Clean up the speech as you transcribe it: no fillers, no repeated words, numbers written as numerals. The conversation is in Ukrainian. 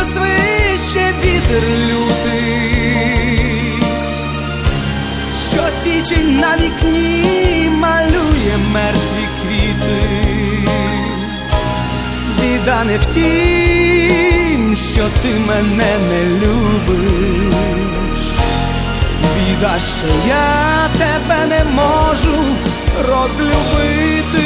свище вітер лютий, що січень на вікні малює мертві квіти. Біда не в тім, що ти мене не любиш, біда, що я тебе не можу розлюбити.